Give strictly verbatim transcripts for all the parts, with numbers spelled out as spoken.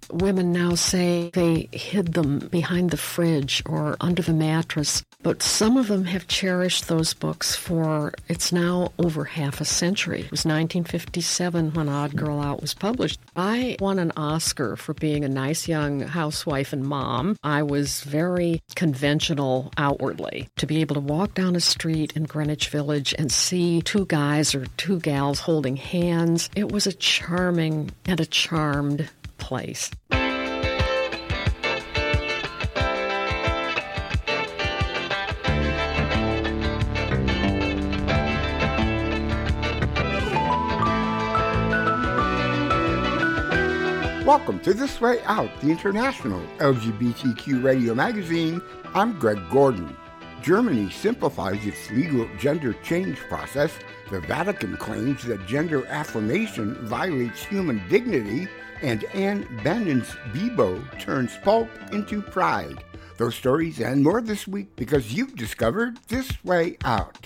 women now say they hid them behind the fridge or under the mattress. But some of them have cherished those books for, it's now over half a century. It was nineteen fifty-seven when Odd Girl Out was published. I won an Oscar for being a nice young housewife and mom. I was very conventional outwardly. To be able to walk down a street in Greenwich Village and see two guys or two gals holding hands, it was a charming and a charmed place. Welcome to This Way Out, the international L G B T Q radio magazine. I'm Greg Gordon. Germany simplifies its legal gender change process. The Vatican claims that gender affirmation violates human dignity. And Anne Bannon's Bebo turns pulp into pride. Those stories and more this week because you've discovered This Way Out.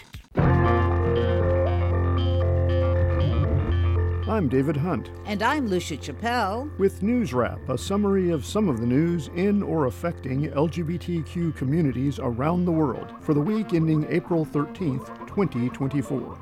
I'm David Hunt. And I'm Lucia Chappelle. With News Wrap, a summary of some of the news in or affecting L G B T Q communities around the world for the week ending April thirteenth, twenty twenty-four.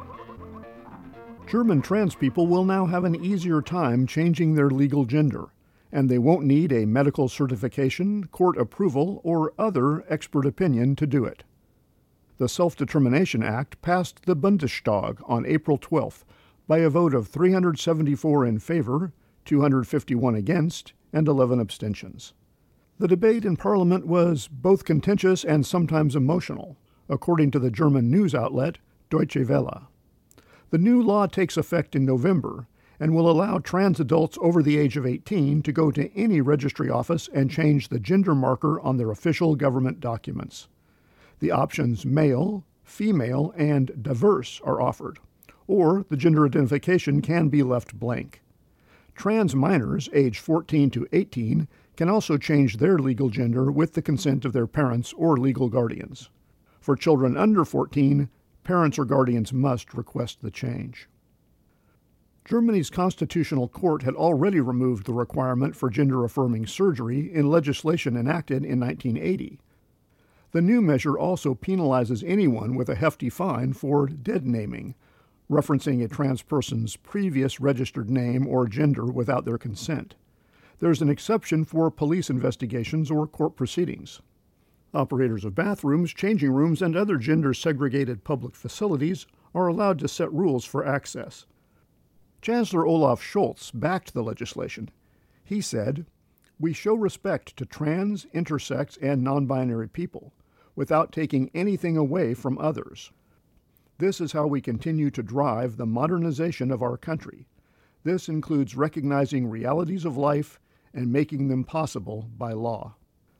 German trans people will now have an easier time changing their legal gender, and they won't need a medical certification, court approval, or other expert opinion to do it. The Self-Determination Act passed the Bundestag on April twelfth by a vote of three hundred seventy-four in favor, two hundred fifty-one against, and eleven abstentions. The debate in Parliament was both contentious and sometimes emotional, according to the German news outlet Deutsche Welle. The new law takes effect in November and will allow trans adults over the age of eighteen to go to any registry office and change the gender marker on their official government documents. The options male, female, and diverse are offered, or the gender identification can be left blank. Trans minors aged fourteen to eighteen can also change their legal gender with the consent of their parents or legal guardians. For children under fourteen, parents or guardians must request the change. Germany's Constitutional Court had already removed the requirement for gender-affirming surgery in legislation enacted in nineteen eighty. The new measure also penalizes anyone with a hefty fine for dead naming, referencing a trans person's previous registered name or gender without their consent. There's an exception for police investigations or court proceedings. Operators of bathrooms, changing rooms, and other gender-segregated public facilities are allowed to set rules for access. Chancellor Olaf Scholz backed the legislation. He said, "We show respect to trans, intersex, and non-binary people without taking anything away from others. This is how we continue to drive the modernization of our country. This includes recognizing realities of life and making them possible by law."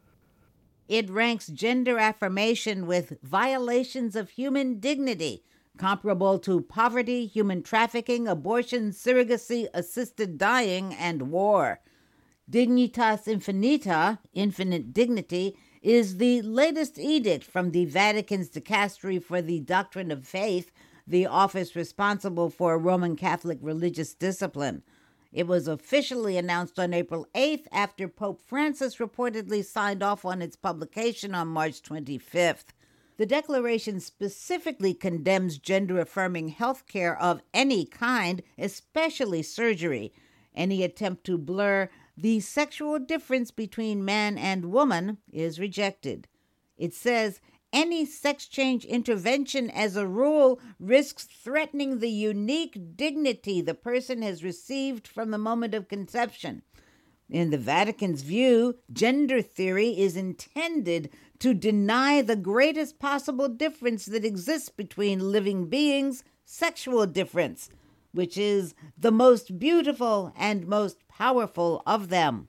It ranks gender affirmation with violations of human dignity, comparable to poverty, human trafficking, abortion, surrogacy, assisted dying, and war. Dignitas Infinita, infinite dignity, is the latest edict from the Vatican's Dicastery for the Doctrine of Faith, the office responsible for Roman Catholic religious discipline. It was officially announced on April eighth after Pope Francis reportedly signed off on its publication on March twenty-fifth. The declaration specifically condemns gender-affirming health care of any kind, especially surgery. Any attempt to blur the sexual difference between man and woman is rejected. It says, any sex change intervention, as a rule, risks threatening the unique dignity the person has received from the moment of conception. In the Vatican's view, gender theory is intended to deny the greatest possible difference that exists between living beings, sexual difference, which is the most beautiful and most powerful of them.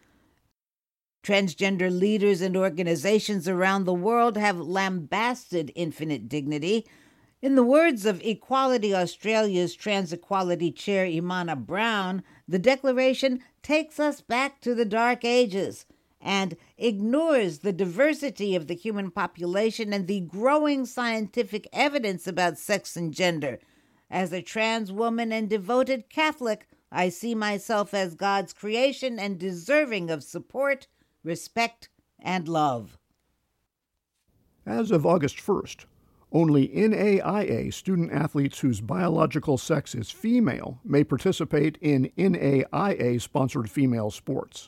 Transgender leaders and organizations around the world have lambasted infinite dignity. In the words of Equality Australia's Trans Equality Chair Imana Brown, the declaration takes us back to the Dark Ages and ignores the diversity of the human population and the growing scientific evidence about sex and gender. As a trans woman and devoted Catholic, I see myself as God's creation and deserving of support, respect, and love. As of August first, only N A I A student-athletes whose biological sex is female may participate in N A I A-sponsored female sports.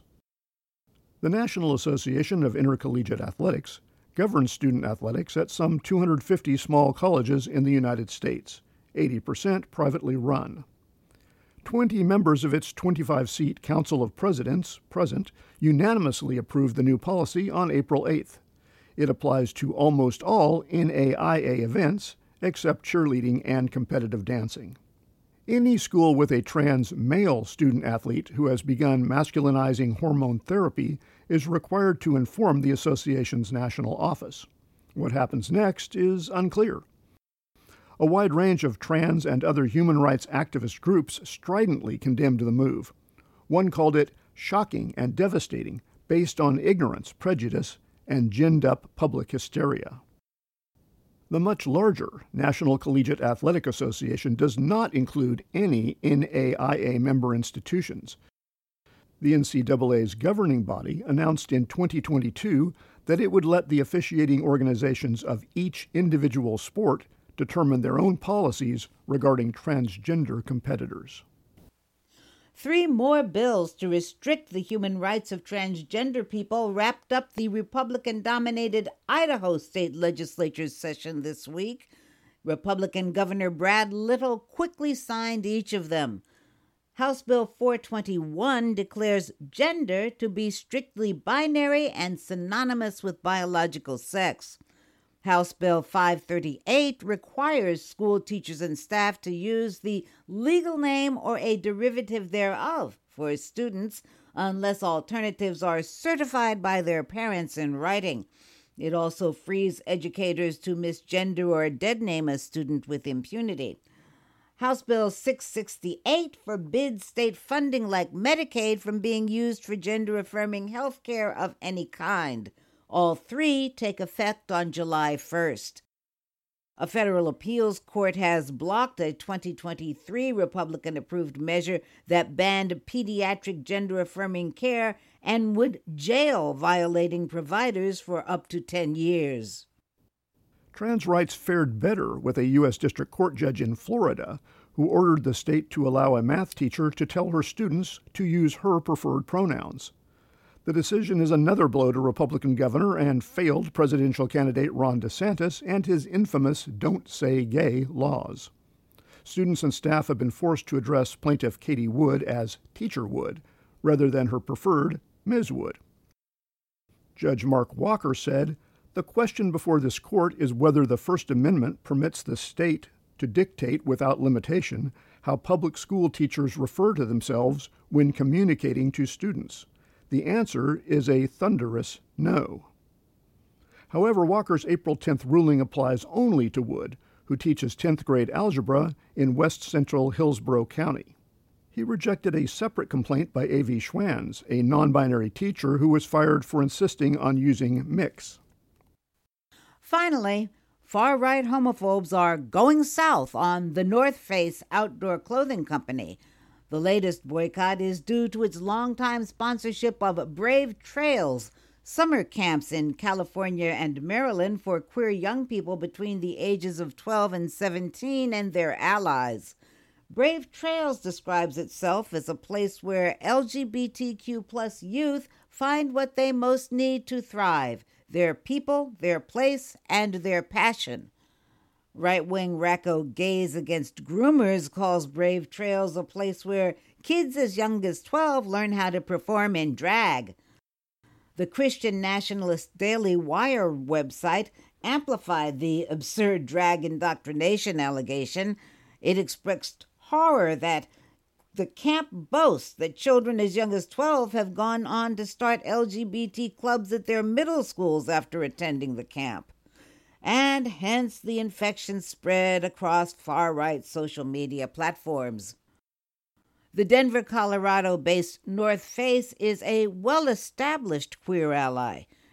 The National Association of Intercollegiate Athletics governs student athletics at some two hundred fifty small colleges in the United States, eighty percent privately run. Twenty members of its twenty-five-seat Council of Presidents, present, unanimously approved the new policy on April eighth. It applies to almost all N A I A events, except cheerleading and competitive dancing. Any school with a trans male student-athlete who has begun masculinizing hormone therapy is required to inform the association's national office. What happens next is unclear. A wide range of trans and other human rights activist groups stridently condemned the move. One called it shocking and devastating, based on ignorance, prejudice, and ginned-up public hysteria. The much larger National Collegiate Athletic Association does not include any N A I A member institutions. The N C double A's governing body announced in twenty twenty-two that it would let the officiating organizations of each individual sport determine their own policies regarding transgender competitors. Three more bills to restrict the human rights of transgender people wrapped up the Republican-dominated Idaho state legislature's session this week. Republican Governor Brad Little quickly signed each of them. House Bill four twenty-one declares gender to be strictly binary and synonymous with biological sex. House Bill five thirty-eight requires school teachers and staff to use the legal name or a derivative thereof for students unless alternatives are certified by their parents in writing. It also frees educators to misgender or deadname a student with impunity. House Bill six sixty-eight forbids state funding like Medicaid from being used for gender-affirming health care of any kind. All three take effect on July first. A federal appeals court has blocked a twenty twenty-three Republican-approved measure that banned pediatric gender-affirming care and would jail violating providers for up to ten years. Trans rights fared better with a U S District Court judge in Florida who ordered the state to allow a math teacher to tell her students to use her preferred pronouns. The decision is another blow to Republican governor and failed presidential candidate Ron DeSantis and his infamous Don't Say Gay laws. Students and staff have been forced to address plaintiff Katie Wood as Teacher Wood, rather than her preferred Miz Wood. Judge Mark Walker said, "The question before this court is whether the First Amendment permits the state to dictate without limitation how public school teachers refer to themselves when communicating to students. The answer is a thunderous no." However, Walker's April tenth ruling applies only to Wood, who teaches tenth grade algebra in west central Hillsborough County. He rejected a separate complaint by A V Schwanz, a non-binary teacher who was fired for insisting on using mix. Finally, far-right homophobes are going south on the North Face outdoor clothing company. The latest boycott is due to its longtime sponsorship of Brave Trails, summer camps in California and Maryland for queer young people between the ages of twelve and seventeen and their allies. Brave Trails describes itself as a place where L G B T Q plus youth find what they most need to thrive, their people, their place, and their passion. Right-wing Racco Gays Against Groomers calls Brave Trails a place where kids as young as twelve learn how to perform in drag. The Christian nationalist Daily Wire website amplified the absurd drag indoctrination allegation. It expressed horror that the camp boasts that children as young as twelve have gone on to start L G B T clubs at their middle schools after attending the camp. And hence the infection spread across far-right social media platforms. The Denver, Colorado-based North Face is a well-established queer ally.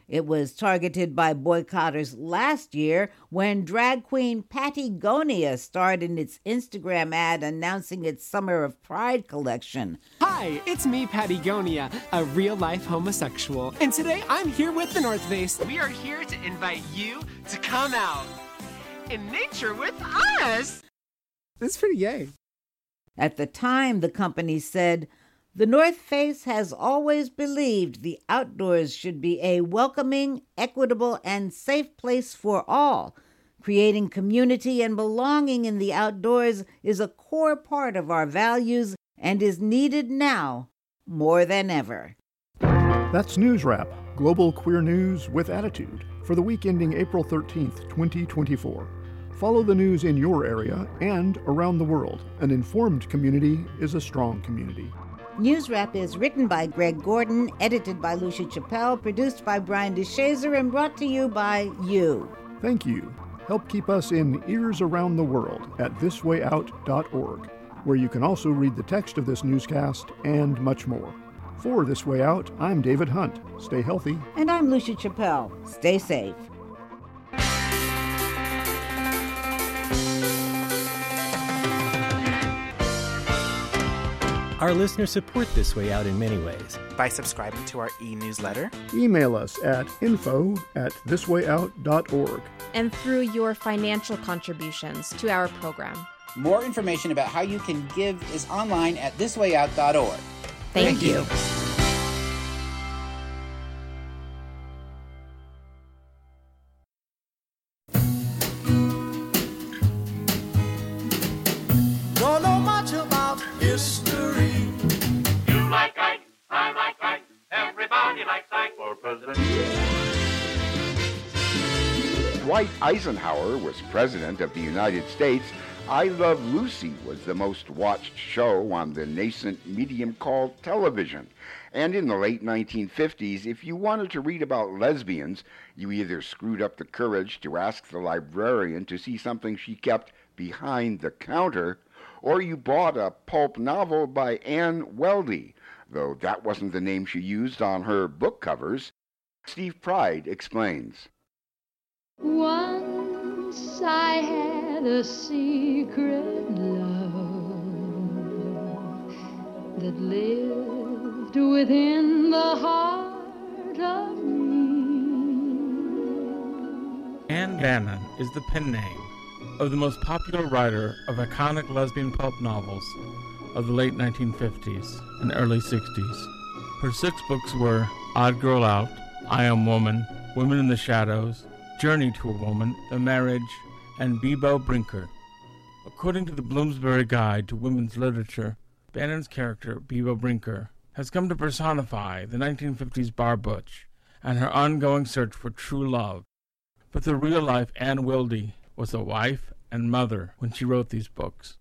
It was targeted by boycotters last year when drag queen Patagonia starred in its Instagram ad announcing its Summer of Pride collection. Hi, it's me, Patagonia, a real-life homosexual. And today I'm here with the North Face. We are here to invite you to come out in nature with us. That's pretty gay. At the time, the company said, "The North Face has always believed the outdoors should be a welcoming, equitable, and safe place for all. Creating community and belonging in the outdoors is a core part of our values and is needed now more than ever." That's News Wrap, global queer news with attitude, for the week ending April thirteenth, twenty twenty-four. Follow the news in your area and around the world. An informed community is a strong community. News Wrap is written by Greg Gordon, edited by Lucia Chappelle, produced by Brian DeShazer, and brought to you by you. Thank you. Help keep us in Ears Around the World at this way out dot org, where you can also read the text of this newscast and much more. For This Way Out, I'm David Hunt. Stay healthy. And I'm Lucia Chappelle. Stay safe. Our listeners support This Way Out in many ways. By subscribing to our e-newsletter. Email us at info at this way out dot org. And through your financial contributions to our program. More information about how you can give is online at this way out dot org. Thank, Thank you. you. Don't know much about history. You like Ike, I like Ike, everybody likes Ike for president. Dwight Eisenhower was president of the United States. I Love Lucy was the most watched show on the nascent medium called television. And in the late nineteen fifties, if you wanted to read about lesbians, you either screwed up the courage to ask the librarian to see something she kept behind the counter, or you bought a pulp novel by Anne Weldy, though that wasn't the name she used on her book covers. Steve Pride explains. Once I had a secret love that lived within the heart of me. Anne Bannon is the pen name of the most popular writer of iconic lesbian pulp novels of the late nineteen fifties and early sixties. Her six books were Odd Girl Out, I Am Woman, Women in the Shadows, Journey to a Woman, The Marriage, and Bebo Brinker. According to the Bloomsbury Guide to Women's Literature, Bannon's character, Bebo Brinker, has come to personify the nineteen fifties bar butch and her ongoing search for true love. But the real-life Anne Weldy was a wife and mother when she wrote these books.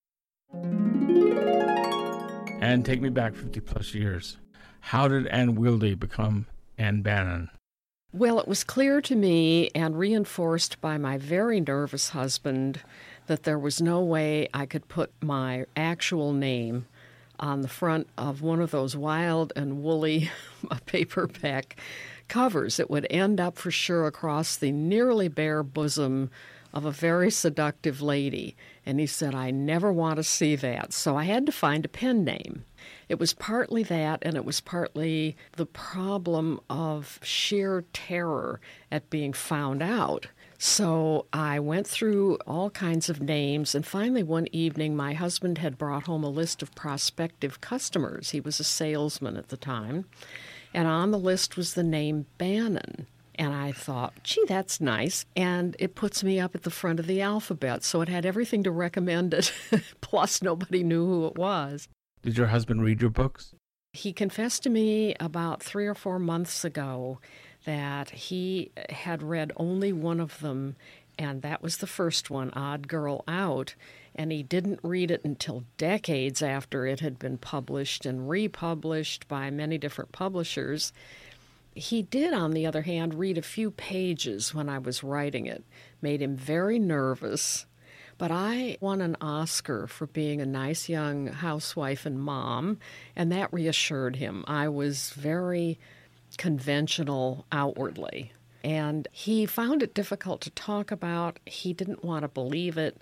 And take me back fifty-plus years. How did Anne Weldy become Anne Bannon? Well, it was clear to me and reinforced by my very nervous husband that there was no way I could put my actual name on the front of one of those wild and woolly paperback covers. It would end up for sure across the nearly bare bosom of a very seductive lady. And he said, I never want to see that. So I had to find a pen name. It was partly that, and it was partly the problem of sheer terror at being found out. So I went through all kinds of names, and finally one evening my husband had brought home a list of prospective customers. He was a salesman at the time, and on the list was the name Bannon. And I thought, gee, that's nice. And it puts me up at the front of the alphabet, so it had everything to recommend it, plus nobody knew who it was. Did your husband read your books? He confessed to me about three or four months ago that he had read only one of them, and that was the first one, Odd Girl Out, and he didn't read it until decades after it had been published and republished by many different publishers. He did, on the other hand, read a few pages when I was writing it. Made him very nervous. But I won an Oscar for being a nice young housewife and mom, and that reassured him. I was very conventional outwardly. And he found it difficult to talk about. He didn't want to believe it.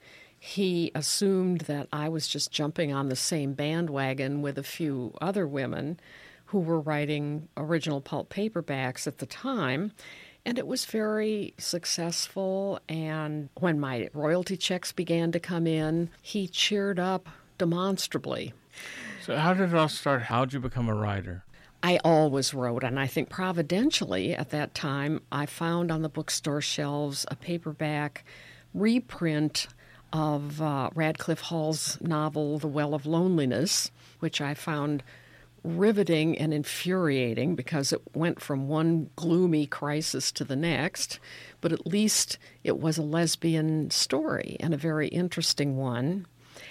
He assumed that I was just jumping on the same bandwagon with a few other women who were writing original pulp paperbacks at the time. And it was very successful. And when my royalty checks began to come in, he cheered up demonstrably. So how did it all start? How did you become a writer? I always wrote, and I think providentially at that time, I found on the bookstore shelves a paperback reprint of uh, Radcliffe Hall's novel, The Well of Loneliness, which I found riveting and infuriating because it went from one gloomy crisis to the next, but at least it was a lesbian story and a very interesting one.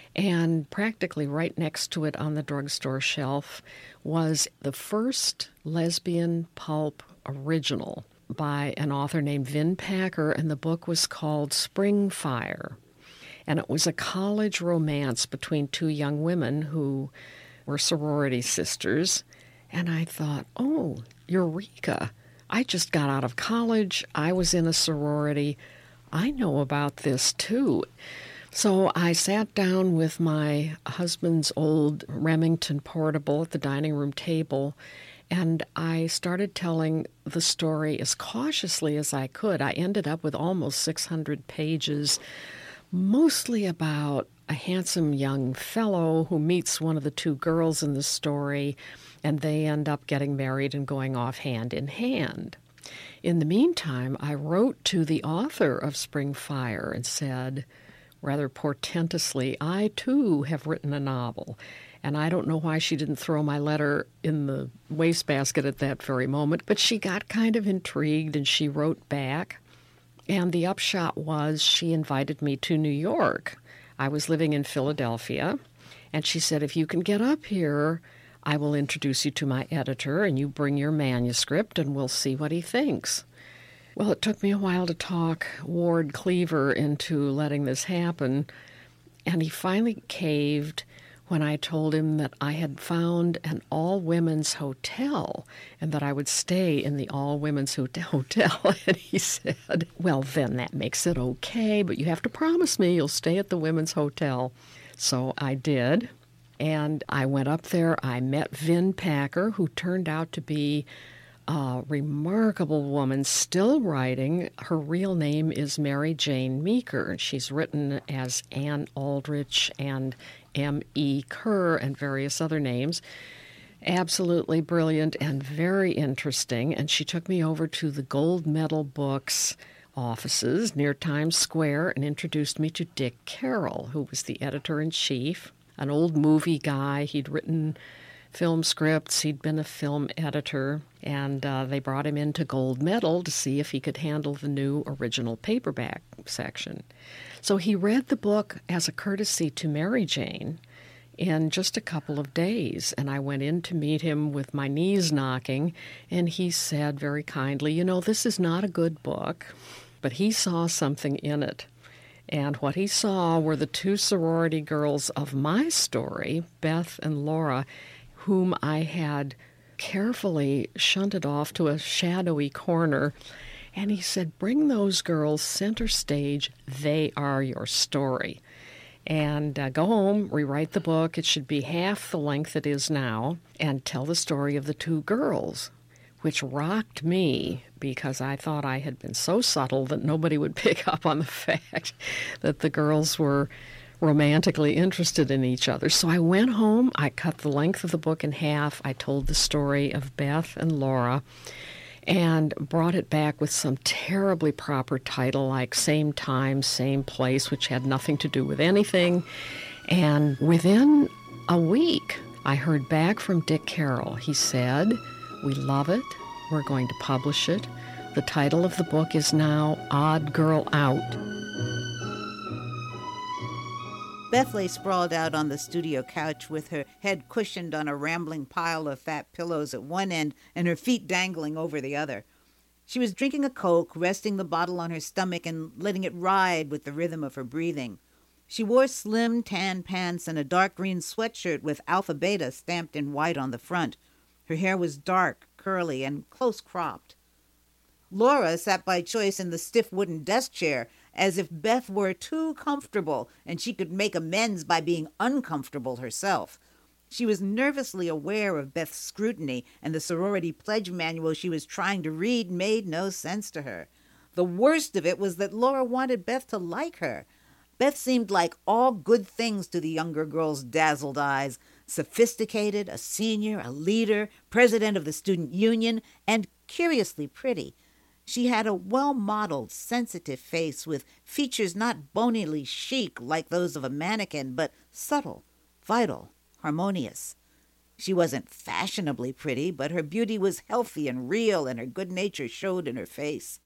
And practically right next to it on the drugstore shelf was the first lesbian pulp original by an author named Vin Packer, and the book was called Spring Fire. And it was a college romance between two young women who were sorority sisters. And I thought, oh, Eureka. I just got out of college. I was in a sorority. I know about this too. So I sat down with my husband's old Remington portable at the dining room table, and I started telling the story as cautiously as I could. I ended up with almost six hundred pages, mostly about a handsome young fellow who meets one of the two girls in the story, and they end up getting married and going off hand in hand. In the meantime, I wrote to the author of Spring Fire and said, rather portentously, I too have written a novel. And I don't know why she didn't throw my letter in the wastebasket at that very moment, but she got kind of intrigued and she wrote back. And the upshot was she invited me to New York. I was living in Philadelphia, and she said, if you can get up here, I will introduce you to my editor, and you bring your manuscript, and we'll see what he thinks. Well, it took me a while to talk Ward Cleaver into letting this happen, and he finally caved when I told him that I had found an all-women's hotel and that I would stay in the all-women's hotel. And he said, well, then that makes it okay, but you have to promise me you'll stay at the women's hotel. So I did, and I went up there. I met Vin Packer, who turned out to be a remarkable woman, still writing. Her real name is Mary Jane Meeker. She's written as Anne Aldrich and M E Kerr and various other names. Absolutely brilliant and very interesting. And she took me over to the Gold Medal Books offices near Times Square and introduced me to Dick Carroll, who was the editor-in-chief, an old movie guy. He'd written film scripts. He'd been a film editor, and uh, they brought him into Gold Medal to see if he could handle the new original paperback section. So he read the book as a courtesy to Mary Jane in just a couple of days, and I went in to meet him with my knees knocking, and he said very kindly, you know, this is not a good book, but he saw something in it. And what he saw were the two sorority girls of my story, Beth and Laura, whom I had carefully shunted off to a shadowy corner. And he said, bring those girls center stage. They are your story. And uh, go home, rewrite the book. It should be half the length it is now, and tell the story of the two girls, which rocked me because I thought I had been so subtle that nobody would pick up on the fact that the girls were romantically interested in each other. So I went home, I cut the length of the book in half, I told the story of Beth and Laura, and brought it back with some terribly proper title like Same Time, Same Place, which had nothing to do with anything. And within a week, I heard back from Dick Carroll. He said, we love it, we're going to publish it. The title of the book is now Odd Girl Out. Beth lay sprawled out on the studio couch with her head cushioned on a rambling pile of fat pillows at one end and her feet dangling over the other. She was drinking a Coke, resting the bottle on her stomach and letting it ride with the rhythm of her breathing. She wore slim tan pants and a dark green sweatshirt with Alpha Beta stamped in white on the front. Her hair was dark, curly and close-cropped. Laura sat by choice in the stiff wooden desk chair, as if Beth were too comfortable and she could make amends by being uncomfortable herself. She was nervously aware of Beth's scrutiny, and the sorority pledge manual she was trying to read made no sense to her. The worst of it was that Laura wanted Beth to like her. Beth seemed like all good things to the younger girl's dazzled eyes: sophisticated, a senior, a leader, president of the student union, and curiously pretty. She had a well-modeled, sensitive face with features not bonily chic like those of a mannequin, but subtle, vital, harmonious. She wasn't fashionably pretty, but her beauty was healthy and real, and her good nature showed in her face.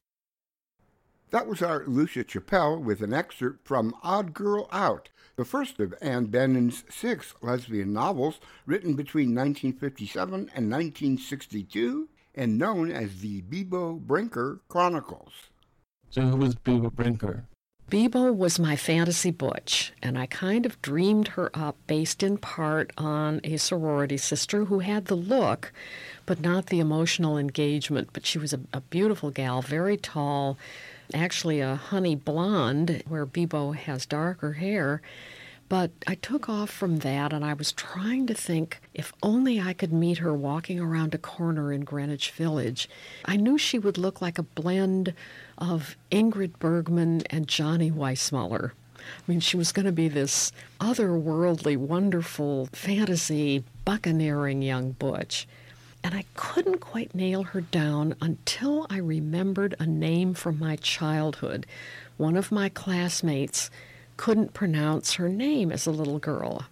That was our Lucia Chappelle with an excerpt from Odd Girl Out, the first of Anne Bannon's six lesbian novels written between nineteen fifty-seven and nineteen sixty-two, and known as the Bebo Brinker Chronicles. So who was Bebo Brinker? Bebo was my fantasy butch, and I kind of dreamed her up based in part on a sorority sister who had the look, but not the emotional engagement. But she was a, a beautiful gal, very tall, actually a honey blonde, where Bebo has darker hair. But I took off from that, and I was trying to think if only I could meet her walking around a corner in Greenwich Village. I knew she would look like a blend of Ingrid Bergman and Johnny Weissmuller. I mean, she was going to be this otherworldly, wonderful, fantasy, buccaneering young butch. And I couldn't quite nail her down until I remembered a name from my childhood. One of my classmates couldn't pronounce her name as a little girl.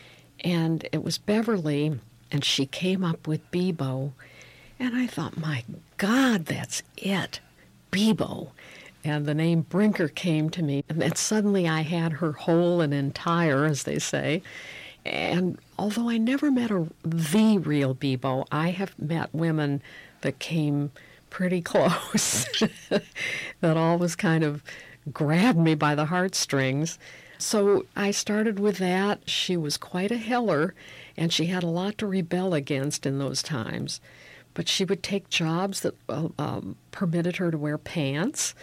And it was Beverly, and she came up with Bebo. And I thought, my God, that's it, Bebo. And the name Brinker came to me, and then suddenly I had her whole and entire, as they say. And although I never met a, the real Bebo, I have met women that came pretty close, that always kind of grabbed me by the heartstrings. So I started with that. She was quite a heller, and she had a lot to rebel against in those times. But she would take jobs that uh, um, permitted her to wear pants.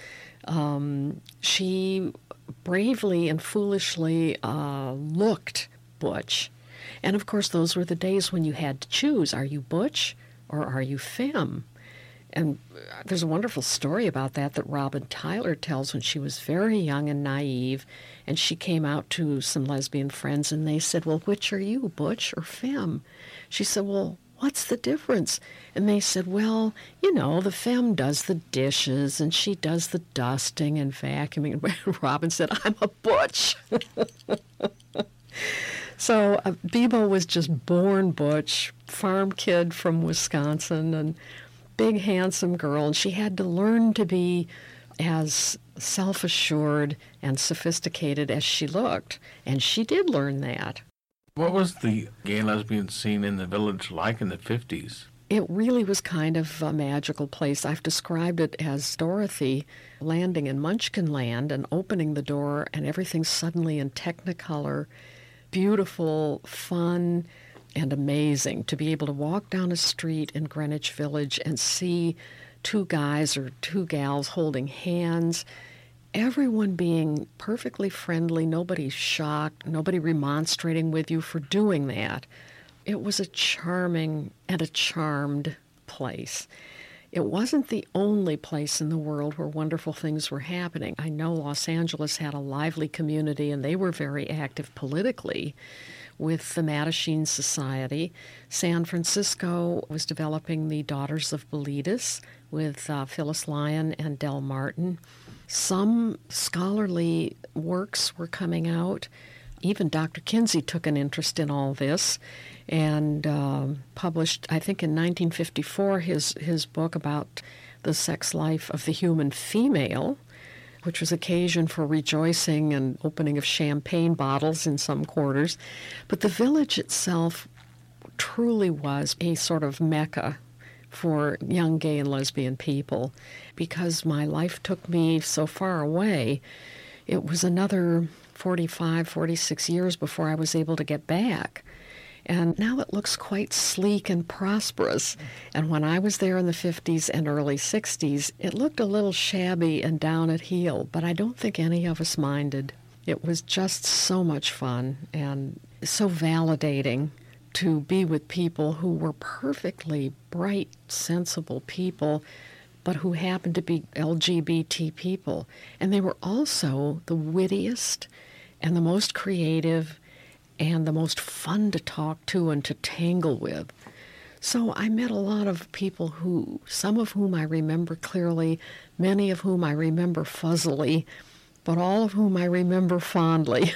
Um, she bravely and foolishly uh, looked butch. And of course, those were the days when you had to choose, are you butch or are you femme? And there's a wonderful story about that that Robin Tyler tells when she was very young and naive, and she came out to some lesbian friends, and they said, well, which are you, butch or femme? She said, well, what's the difference? And they said, well, you know, the femme does the dishes, and she does the dusting and vacuuming. And Robin said, I'm a butch. So uh, Bebo was just born butch, farm kid from Wisconsin, and big, handsome girl, and she had to learn to be as self-assured and sophisticated as she looked, and she did learn that. What was the gay lesbian scene in the village like in the fifties? It really was kind of a magical place. I've described it as Dorothy landing in Munchkin Land and opening the door, and everything's suddenly in Technicolor, beautiful, fun, and amazing to be able to walk down a street in Greenwich Village and see two guys or two gals holding hands, everyone being perfectly friendly, nobody shocked, nobody remonstrating with you for doing that. It was a charming and a charmed place. It wasn't the only place in the world where wonderful things were happening. I know Los Angeles had a lively community, and they were very active politically with the Mattachine Society. San Francisco was developing the Daughters of Bilitis with uh, Phyllis Lyon and Del Martin. Some scholarly works were coming out. Even Doctor Kinsey took an interest in all this and uh, published, I think in nineteen fifty-four, his, his book about the sex life of the human female, which was occasion for rejoicing and opening of champagne bottles in some quarters. But the village itself truly was a sort of mecca for young gay and lesbian people. Because my life took me so far away, it was another forty-five, forty-six years before I was able to get back. And now it looks quite sleek and prosperous. And when I was there in the fifties and early sixties, it looked a little shabby and down at heel, but I don't think any of us minded. It was just so much fun and so validating to be with people who were perfectly bright, sensible people, but who happened to be L G B T people. And they were also the wittiest and the most creative and the most fun to talk to and to tangle with. So I met a lot of people who, some of whom I remember clearly, many of whom I remember fuzzily, but all of whom I remember fondly.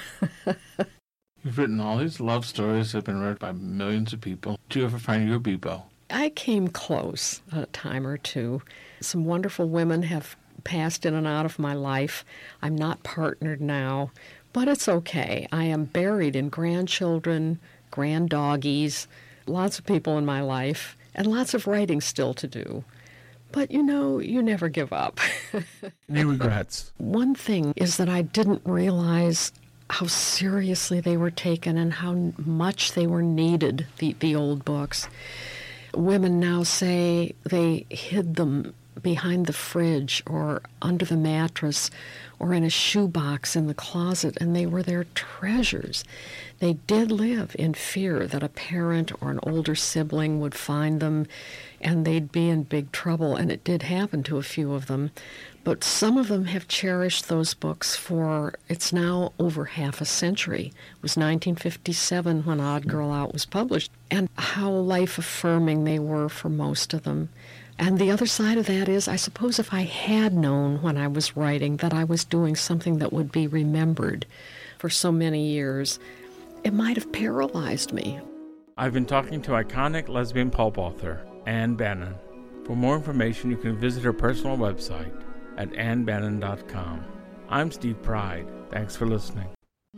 You've written all these love stories that have been read by millions of people. Did you ever find your Bebo? I came close a time or two. Some wonderful women have passed in and out of my life. I'm not partnered now, but it's okay. I am buried in grandchildren, granddoggies, lots of people in my life, and lots of writing still to do. But, you know, you never give up. Any regrets? One thing is that I didn't realize how seriously they were taken and how much they were needed, the, the old books. Women now say they hid them behind the fridge or under the mattress or in a shoebox in the closet, and they were their treasures. They did live in fear that a parent or an older sibling would find them and they'd be in big trouble, and it did happen to a few of them. But some of them have cherished those books for, it's now over half a century. It was nineteen fifty-seven when Odd Girl Out was published, and how life-affirming they were for most of them. And the other side of that is, I suppose if I had known when I was writing that I was doing something that would be remembered for so many years, it might have paralyzed me. I've been talking to iconic lesbian pulp author Ann Bannon. For more information, you can visit her personal website at ann bannon dot com. I'm Steve Pride. Thanks for listening.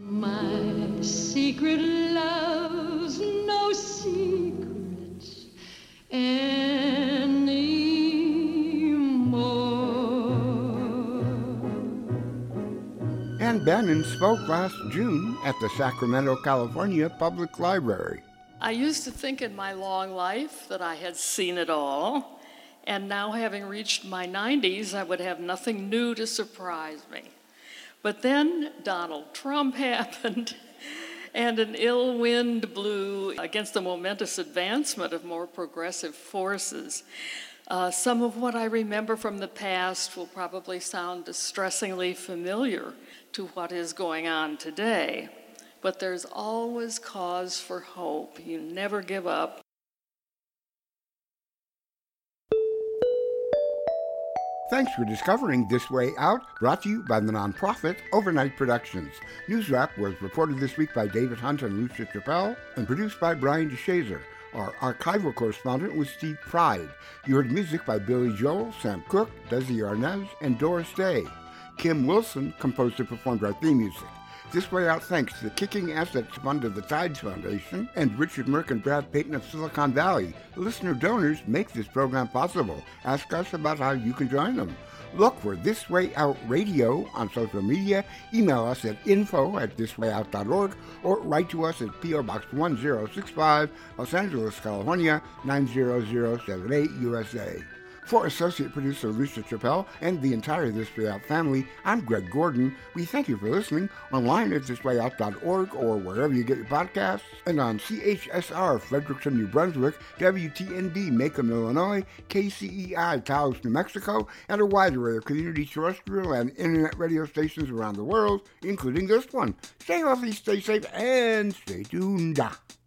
My secret love's no secret anymore. Ann Bannon spoke last June at the Sacramento, California Public Library. I used to think in my long life that I had seen it all, and now having reached my nineties, I would have nothing new to surprise me. But then Donald Trump happened, and an ill wind blew against the momentous advancement of more progressive forces. Uh, some of what I remember from the past will probably sound distressingly familiar to what is going on today. But there's always cause for hope. You never give up. Thanks for discovering This Way Out, brought to you by the nonprofit Overnight Productions. News Wrap was reported this week by David Hunt and Lucia Chappelle and produced by Brian DeShazer. Our archival correspondent was Steve Pride. You heard music by Billy Joel, Sam Cooke, Desi Arnaz, and Doris Day. Kim Wilson composed and performed our theme music. This Way Out thanks to the Kicking Assets Fund of the Tides Foundation and Richard Merck and Brad Payton of Silicon Valley. Listener donors make this program possible. Ask us about how you can join them. Look for This Way Out Radio on social media. Email us at info at this way out dot org or write to us at P O Box one zero six five, Los Angeles, California, nine zero zero seven eight, U S A. For associate producer Lucia Chappelle and the entire This Way Out family, I'm Greg Gordon. We thank you for listening online at this way out dot org or wherever you get your podcasts, and on C H S R Fredericton, New Brunswick, W T N B Macomb, Illinois, K C E I Taos, New Mexico, and a wide array of community terrestrial and internet radio stations around the world, including this one. Stay healthy, stay safe, and stay tuned.